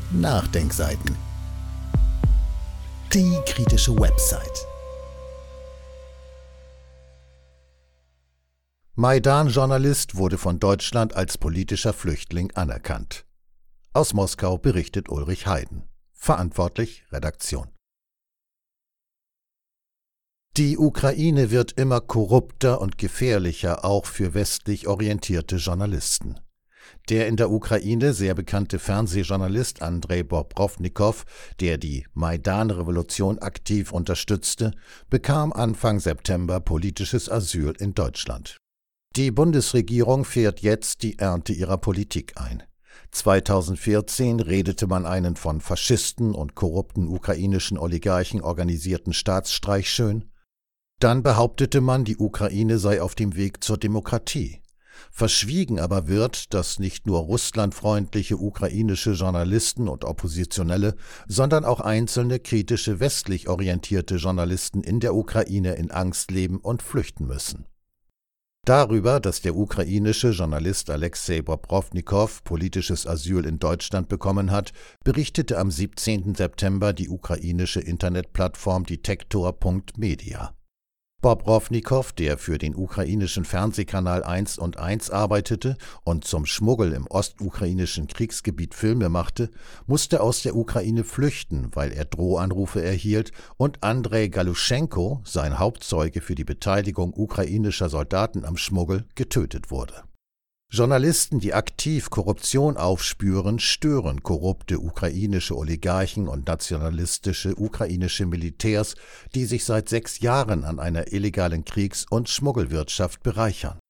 Nachdenkseiten. Die kritische Website. Maidan-Journalist wurde von Deutschland als politischer Flüchtling anerkannt. Aus Moskau berichtet Ulrich Heiden. Verantwortlich Redaktion. Die Ukraine wird immer korrupter und gefährlicher, auch für westlich orientierte Journalisten. Der in der Ukraine sehr bekannte Fernsehjournalist Andrei Bobrovnikow, der die Maidan-Revolution aktiv unterstützte, bekam Anfang September politisches Asyl in Deutschland. Die Bundesregierung fährt jetzt die Ernte ihrer Politik ein. 2014 redete man einen von Faschisten und korrupten ukrainischen Oligarchen organisierten Staatsstreich schön. Dann behauptete man, die Ukraine sei auf dem Weg zur Demokratie. Verschwiegen aber wird, dass nicht nur russlandfreundliche ukrainische Journalisten und Oppositionelle, sondern auch einzelne kritische westlich orientierte Journalisten in der Ukraine in Angst leben und flüchten müssen. Darüber, dass der ukrainische Journalist Alexei Bobrovnikow politisches Asyl in Deutschland bekommen hat, berichtete am 17. September die ukrainische Internetplattform Detektor.media. Bobrovnikow, der für den ukrainischen Fernsehkanal 1 und 1 arbeitete und zum Schmuggel im ostukrainischen Kriegsgebiet Filme machte, musste aus der Ukraine flüchten, weil er Drohanrufe erhielt und Andrei Galuschenko, sein Hauptzeuge für die Beteiligung ukrainischer Soldaten am Schmuggel, getötet wurde. Journalisten, die aktiv Korruption aufspüren, stören korrupte ukrainische Oligarchen und nationalistische ukrainische Militärs, die sich seit 6 Jahren an einer illegalen Kriegs- und Schmuggelwirtschaft bereichern.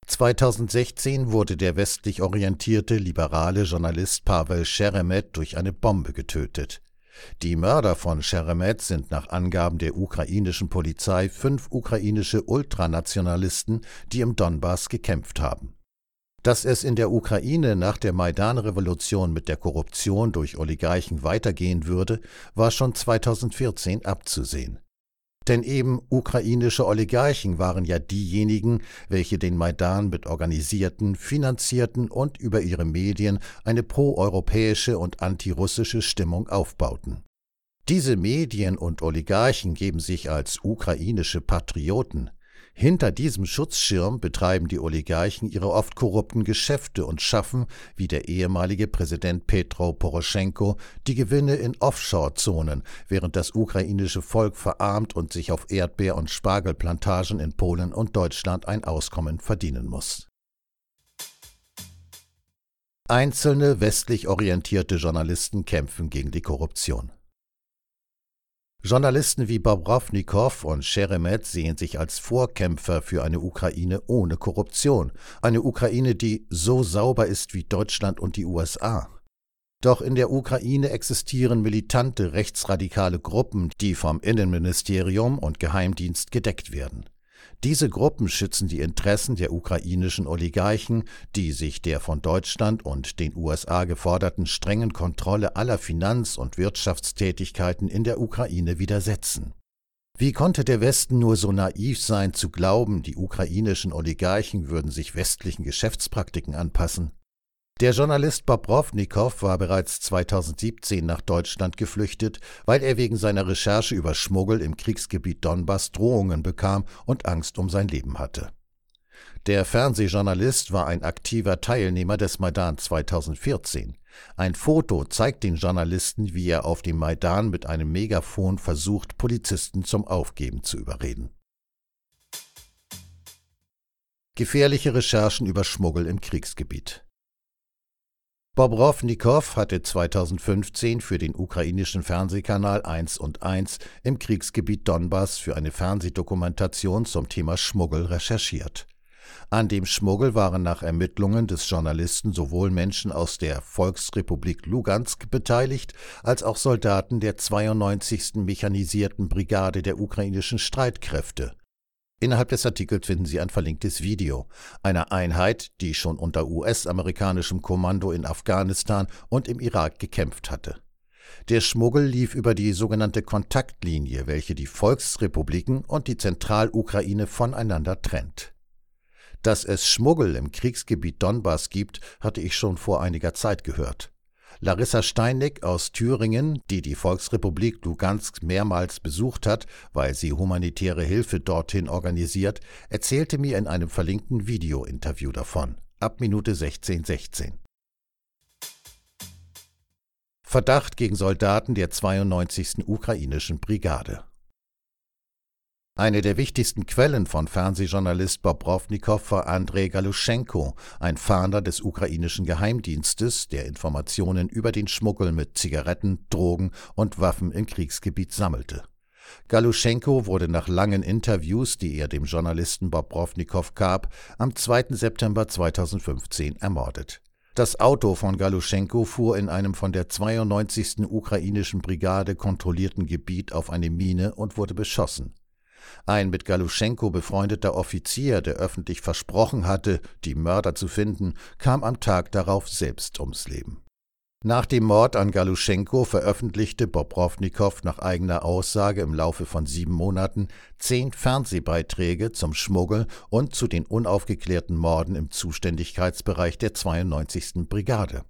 2016 wurde der westlich orientierte liberale Journalist Pavel Sheremet durch eine Bombe getötet. Die Mörder von Sheremet sind nach Angaben der ukrainischen Polizei 5 ukrainische Ultranationalisten, die im Donbass gekämpft haben. Dass es in der Ukraine nach der Maidan-Revolution mit der Korruption durch Oligarchen weitergehen würde, war schon 2014 abzusehen. Denn eben ukrainische Oligarchen waren ja diejenigen, welche den Maidan mit organisierten, finanzierten und über ihre Medien eine proeuropäische und antirussische Stimmung aufbauten. Diese Medien und Oligarchen geben sich als ukrainische Patrioten. Hinter diesem Schutzschirm betreiben die Oligarchen ihre oft korrupten Geschäfte und schaffen, wie der ehemalige Präsident Petro Poroschenko, die Gewinne in Offshore-Zonen, während das ukrainische Volk verarmt und sich auf Erdbeer- und Spargelplantagen in Polen und Deutschland ein Auskommen verdienen muss. Einzelne westlich orientierte Journalisten kämpfen gegen die Korruption. Journalisten wie Bobrovnikow und Sheremet sehen sich als Vorkämpfer für eine Ukraine ohne Korruption, eine Ukraine, die so sauber ist wie Deutschland und die USA. Doch in der Ukraine existieren militante rechtsradikale Gruppen, die vom Innenministerium und Geheimdienst gedeckt werden. Diese Gruppen schützen die Interessen der ukrainischen Oligarchen, die sich der von Deutschland und den USA geforderten strengen Kontrolle aller Finanz- und Wirtschaftstätigkeiten in der Ukraine widersetzen. Wie konnte der Westen nur so naiv sein, zu glauben, die ukrainischen Oligarchen würden sich westlichen Geschäftspraktiken anpassen? Der Journalist Bobrovnikow war bereits 2017 nach Deutschland geflüchtet, weil er wegen seiner Recherche über Schmuggel im Kriegsgebiet Donbass Drohungen bekam und Angst um sein Leben hatte. Der Fernsehjournalist war ein aktiver Teilnehmer des Maidan 2014. Ein Foto zeigt den Journalisten, wie er auf dem Maidan mit einem Megafon versucht, Polizisten zum Aufgeben zu überreden. Gefährliche Recherchen über Schmuggel im Kriegsgebiet. Bobrovnikow hatte 2015 für den ukrainischen Fernsehkanal 1 und 1 im Kriegsgebiet Donbass für eine Fernsehdokumentation zum Thema Schmuggel recherchiert. An dem Schmuggel waren nach Ermittlungen des Journalisten sowohl Menschen aus der Volksrepublik Lugansk beteiligt, als auch Soldaten der 92. Mechanisierten Brigade der ukrainischen Streitkräfte. Innerhalb des Artikels finden Sie ein verlinktes Video einer Einheit, die schon unter US-amerikanischem Kommando in Afghanistan und im Irak gekämpft hatte. Der Schmuggel lief über die sogenannte Kontaktlinie, welche die Volksrepubliken und die Zentralukraine voneinander trennt. Dass es Schmuggel im Kriegsgebiet Donbass gibt, hatte ich schon vor einiger Zeit gehört. Larissa Steinigk aus Thüringen, die die Volksrepublik Lugansk mehrmals besucht hat, weil sie humanitäre Hilfe dorthin organisiert, erzählte mir in einem verlinkten Videointerview davon. Ab Minute 16:16. Verdacht gegen Soldaten der 92. ukrainischen Brigade. Eine der wichtigsten Quellen von Fernsehjournalist Bobrovnikow war Andrei Galuschenko, ein Fahnder des ukrainischen Geheimdienstes, der Informationen über den Schmuggel mit Zigaretten, Drogen und Waffen im Kriegsgebiet sammelte. Galuschenko wurde nach langen Interviews, die er dem Journalisten Bobrovnikow gab, am 2. September 2015 ermordet. Das Auto von Galuschenko fuhr in einem von der 92. ukrainischen Brigade kontrollierten Gebiet auf eine Mine und wurde beschossen. Ein mit Galuschenko befreundeter Offizier, der öffentlich versprochen hatte, die Mörder zu finden, kam am Tag darauf selbst ums Leben. Nach dem Mord an Galuschenko veröffentlichte Bobrovnikow nach eigener Aussage im Laufe von 7 Monaten 10 Fernsehbeiträge zum Schmuggel und zu den unaufgeklärten Morden im Zuständigkeitsbereich der 92. Brigade.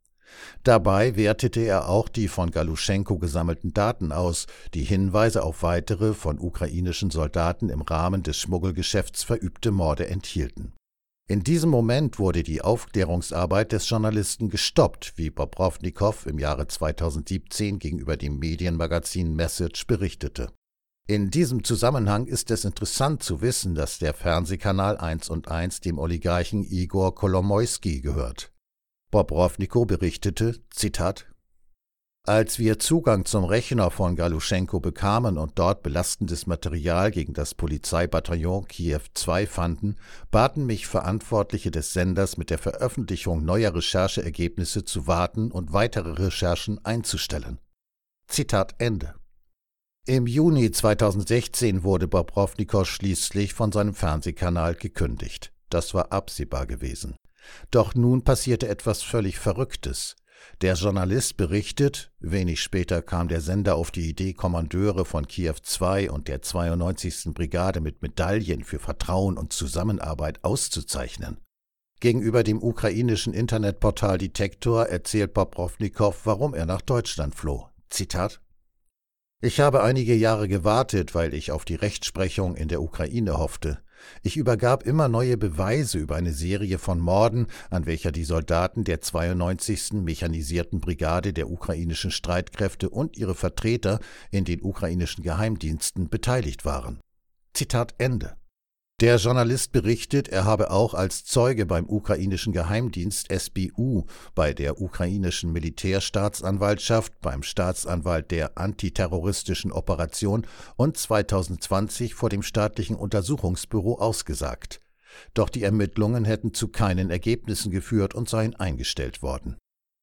Dabei wertete er auch die von Galuschenko gesammelten Daten aus, die Hinweise auf weitere von ukrainischen Soldaten im Rahmen des Schmuggelgeschäfts verübte Morde enthielten. In diesem Moment wurde die Aufklärungsarbeit des Journalisten gestoppt, wie Bobrovnikow im Jahre 2017 gegenüber dem Medienmagazin Message berichtete. In diesem Zusammenhang ist es interessant zu wissen, dass der Fernsehkanal 1&1 dem Oligarchen Igor Kolomoisky gehört. Bobrovnikow berichtete, Zitat: Als wir Zugang zum Rechner von Galuschenko bekamen und dort belastendes Material gegen das Polizeibataillon Kiew II fanden, baten mich Verantwortliche des Senders, mit der Veröffentlichung neuer Rechercheergebnisse zu warten und weitere Recherchen einzustellen. Zitat Ende. Im Juni 2016 wurde Bobrovnikow schließlich von seinem Fernsehkanal gekündigt. Das war absehbar gewesen. Doch nun passierte etwas völlig Verrücktes. Der Journalist berichtet, wenig später kam der Sender auf die Idee, Kommandeure von Kiew II und der 92. Brigade mit Medaillen für Vertrauen und Zusammenarbeit auszuzeichnen. Gegenüber dem ukrainischen Internetportal Detektor erzählt Bobrovnikow, warum er nach Deutschland floh. Zitat: Ich habe einige Jahre gewartet, weil ich auf die Rechtsprechung in der Ukraine hoffte. Ich übergab immer neue Beweise über eine Serie von Morden, an welcher die Soldaten der 92. Mechanisierten Brigade der ukrainischen Streitkräfte und ihre Vertreter in den ukrainischen Geheimdiensten beteiligt waren. Zitat Ende. Der Journalist berichtet, er habe auch als Zeuge beim ukrainischen Geheimdienst SBU, bei der ukrainischen Militärstaatsanwaltschaft, beim Staatsanwalt der antiterroristischen Operation und 2020 vor dem staatlichen Untersuchungsbüro ausgesagt. Doch die Ermittlungen hätten zu keinen Ergebnissen geführt und seien eingestellt worden.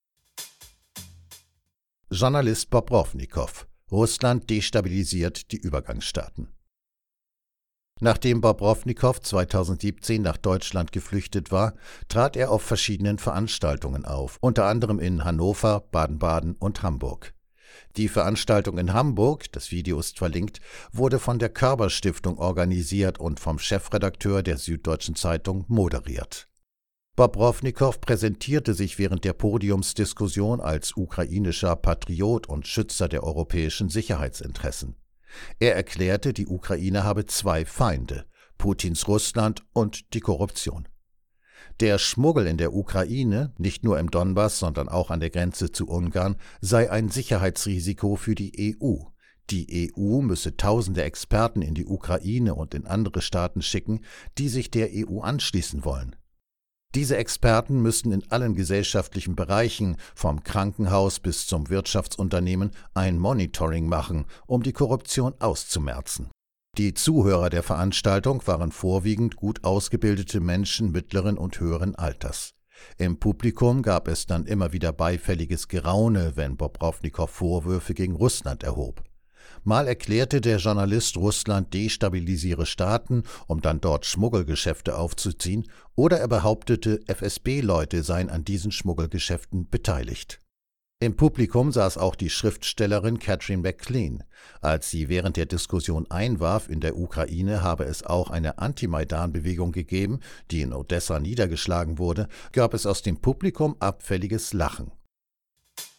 Journalist Bobrovnikow: Russland destabilisiert die Übergangsstaaten. Nachdem Bobrovnikow 2017 nach Deutschland geflüchtet war, trat er auf verschiedenen Veranstaltungen auf, unter anderem in Hannover, Baden-Baden und Hamburg. Die Veranstaltung in Hamburg, das Video ist verlinkt, wurde von der Körber-Stiftung organisiert und vom Chefredakteur der Süddeutschen Zeitung moderiert. Bobrovnikow präsentierte sich während der Podiumsdiskussion als ukrainischer Patriot und Schützer der europäischen Sicherheitsinteressen. Er erklärte, die Ukraine habe 2 Feinde, Putins Russland und die Korruption. Der Schmuggel in der Ukraine, nicht nur im Donbass, sondern auch an der Grenze zu Ungarn, sei ein Sicherheitsrisiko für die EU. Die EU müsse tausende Experten in die Ukraine und in andere Staaten schicken, die sich der EU anschließen wollen. Diese Experten müssten in allen gesellschaftlichen Bereichen, vom Krankenhaus bis zum Wirtschaftsunternehmen, ein Monitoring machen, um die Korruption auszumerzen. Die Zuhörer der Veranstaltung waren vorwiegend gut ausgebildete Menschen mittleren und höheren Alters. Im Publikum gab es dann immer wieder beifälliges Geraune, wenn Bobrovnikow Vorwürfe gegen Russland erhob. Mal erklärte der Journalist, Russland destabilisiere Staaten, um dann dort Schmuggelgeschäfte aufzuziehen, oder er behauptete, FSB-Leute seien an diesen Schmuggelgeschäften beteiligt. Im Publikum saß auch die Schriftstellerin Catherine McLean. Als sie während der Diskussion einwarf, in der Ukraine habe es auch eine Anti-Maidan-Bewegung gegeben, die in Odessa niedergeschlagen wurde, gab es aus dem Publikum abfälliges Lachen.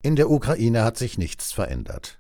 In der Ukraine hat sich nichts verändert.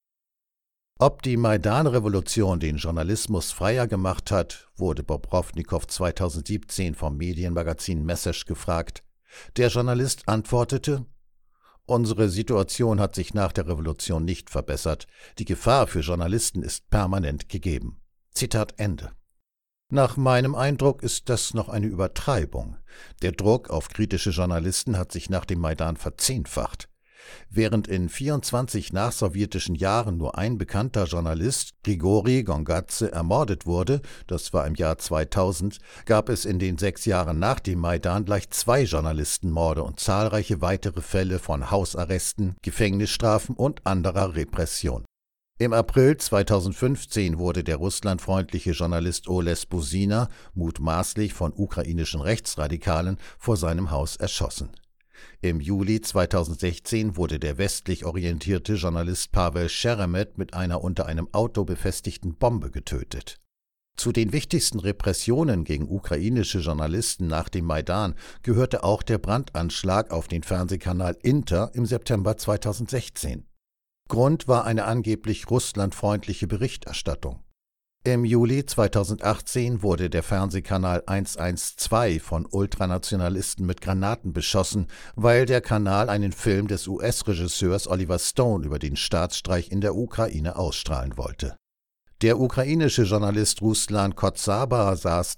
Ob die Maidan-Revolution den Journalismus freier gemacht hat, wurde Bobrovnikow 2017 vom Medienmagazin Message gefragt. Der Journalist antwortete: Unsere Situation hat sich nach der Revolution nicht verbessert. Die Gefahr für Journalisten ist permanent gegeben. Zitat Ende. Nach meinem Eindruck ist das noch eine Übertreibung. Der Druck auf kritische Journalisten hat sich nach dem Maidan verzehnfacht. Während in 24 nachsowjetischen Jahren nur ein bekannter Journalist, Grigori Gongadze, ermordet wurde, das war im Jahr 2000, gab es in den 6 Jahren nach dem Maidan gleich 2 Journalistenmorde und zahlreiche weitere Fälle von Hausarresten, Gefängnisstrafen und anderer Repression. Im April 2015 wurde der russlandfreundliche Journalist Oles Buzina, mutmaßlich von ukrainischen Rechtsradikalen, vor seinem Haus erschossen. Im Juli 2016 wurde der westlich orientierte Journalist Pavel Sheremet mit einer unter einem Auto befestigten Bombe getötet. Zu den wichtigsten Repressionen gegen ukrainische Journalisten nach dem Maidan gehörte auch der Brandanschlag auf den Fernsehkanal Inter im September 2016. Grund war eine angeblich russlandfreundliche Berichterstattung. Im Juli 2018 wurde der Fernsehkanal 112 von Ultranationalisten mit Granaten beschossen, weil der Kanal einen Film des US-Regisseurs Oliver Stone über den Staatsstreich in der Ukraine ausstrahlen wollte. Der ukrainische Journalist Ruslan Kotzaba saß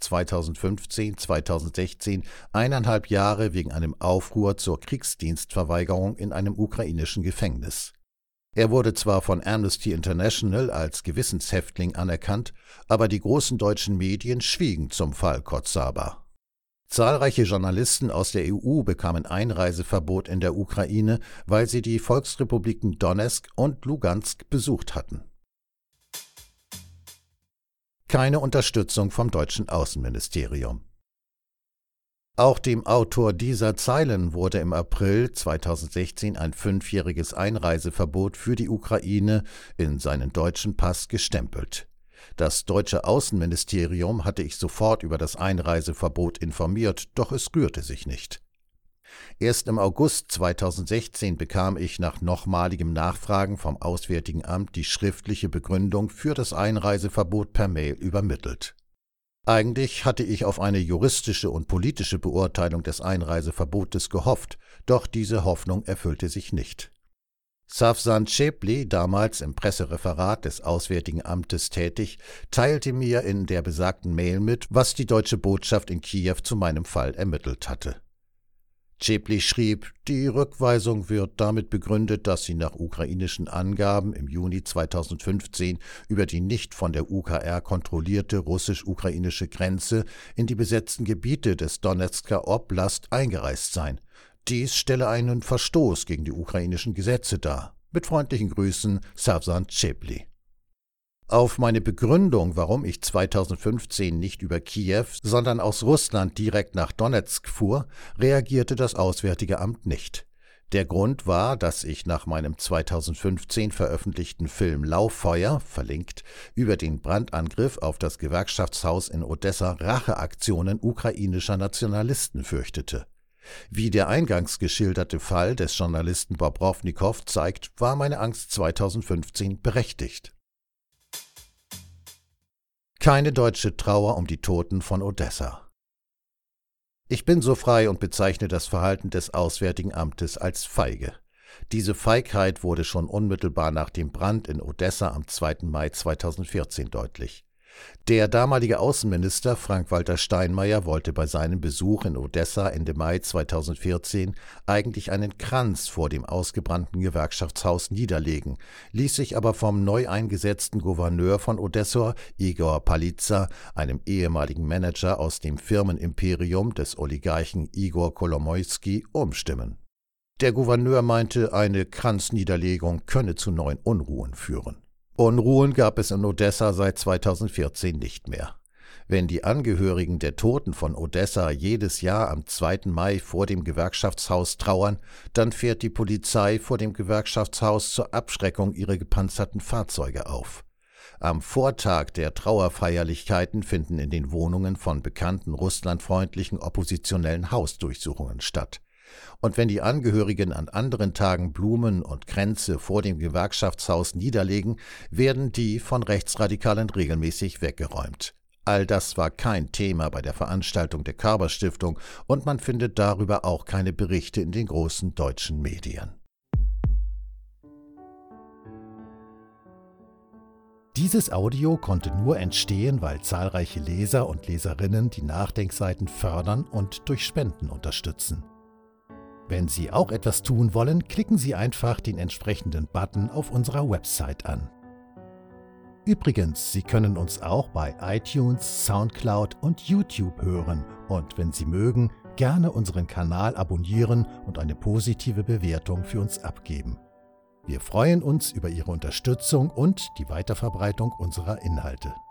2015/2016 1,5 Jahre wegen einem Aufruhr zur Kriegsdienstverweigerung in einem ukrainischen Gefängnis. Er wurde zwar von Amnesty International als Gewissenshäftling anerkannt, aber die großen deutschen Medien schwiegen zum Fall Kotzaba. Zahlreiche Journalisten aus der EU bekamen Einreiseverbot in der Ukraine, weil sie die Volksrepubliken Donezk und Lugansk besucht hatten. Keine Unterstützung vom deutschen Außenministerium. Auch dem Autor dieser Zeilen wurde im April 2016 ein 5-jähriges Einreiseverbot für die Ukraine in seinen deutschen Pass gestempelt. Das deutsche Außenministerium hatte ich sofort über das Einreiseverbot informiert, doch es rührte sich nicht. Erst im August 2016 bekam ich nach nochmaligem Nachfragen vom Auswärtigen Amt die schriftliche Begründung für das Einreiseverbot per Mail übermittelt. Eigentlich hatte ich auf eine juristische und politische Beurteilung des Einreiseverbotes gehofft, doch diese Hoffnung erfüllte sich nicht. Savsan Chepli, damals im Pressereferat des Auswärtigen Amtes tätig, teilte mir in der besagten Mail mit, was die deutsche Botschaft in Kiew zu meinem Fall ermittelt hatte. Chepli schrieb, die Rückweisung wird damit begründet, dass sie nach ukrainischen Angaben im Juni 2015 über die nicht von der UKR kontrollierte russisch-ukrainische Grenze in die besetzten Gebiete des Donezker Oblast eingereist seien. Dies stelle einen Verstoß gegen die ukrainischen Gesetze dar. Mit freundlichen Grüßen, Savsan Chepli. Auf meine Begründung, warum ich 2015 nicht über Kiew, sondern aus Russland direkt nach Donezk fuhr, reagierte das Auswärtige Amt nicht. Der Grund war, dass ich nach meinem 2015 veröffentlichten Film Lauffeuer, verlinkt, über den Brandangriff auf das Gewerkschaftshaus in Odessa Racheaktionen ukrainischer Nationalisten fürchtete. Wie der eingangs geschilderte Fall des Journalisten Bobrovnikow zeigt, war meine Angst 2015 berechtigt. Keine deutsche Trauer um die Toten von Odessa. Ich bin so frei und bezeichne das Verhalten des Auswärtigen Amtes als feige. Diese Feigheit wurde schon unmittelbar nach dem Brand in Odessa am 2. Mai 2014 deutlich. Der damalige Außenminister Frank-Walter Steinmeier wollte bei seinem Besuch in Odessa Ende Mai 2014 eigentlich einen Kranz vor dem ausgebrannten Gewerkschaftshaus niederlegen, ließ sich aber vom neu eingesetzten Gouverneur von Odessa, Igor Paliza, einem ehemaligen Manager aus dem Firmenimperium des Oligarchen Igor Kolomoisky, umstimmen. Der Gouverneur meinte, eine Kranzniederlegung könne zu neuen Unruhen führen. Unruhen gab es in Odessa seit 2014 nicht mehr. Wenn die Angehörigen der Toten von Odessa jedes Jahr am 2. Mai vor dem Gewerkschaftshaus trauern, dann fährt die Polizei vor dem Gewerkschaftshaus zur Abschreckung ihre gepanzerten Fahrzeuge auf. Am Vortag der Trauerfeierlichkeiten finden in den Wohnungen von bekannten russlandfreundlichen Oppositionellen Hausdurchsuchungen statt. Und wenn die Angehörigen an anderen Tagen Blumen und Kränze vor dem Gewerkschaftshaus niederlegen, werden die von Rechtsradikalen regelmäßig weggeräumt. All das war kein Thema bei der Veranstaltung der Körber-Stiftung und man findet darüber auch keine Berichte in den großen deutschen Medien. Dieses Audio konnte nur entstehen, weil zahlreiche Leser und Leserinnen die Nachdenkseiten fördern und durch Spenden unterstützen. Wenn Sie auch etwas tun wollen, klicken Sie einfach den entsprechenden Button auf unserer Website an. Übrigens, Sie können uns auch bei iTunes, Soundcloud und YouTube hören und wenn Sie mögen, gerne unseren Kanal abonnieren und eine positive Bewertung für uns abgeben. Wir freuen uns über Ihre Unterstützung und die Weiterverbreitung unserer Inhalte.